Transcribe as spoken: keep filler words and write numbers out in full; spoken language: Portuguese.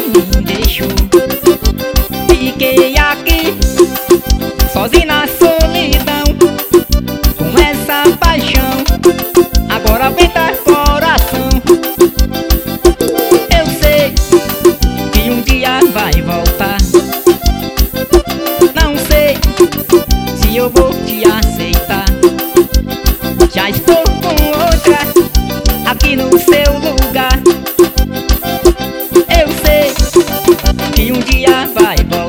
me deixou. Fiquei aqui, sozinho na solidão, com essa paixão, agora aguenta coração. Eu sei que um dia vai voltar, não sei se eu vou te aceitar. Já estou com outra aqui no seu lugar. Eu sei que um dia vai voltar.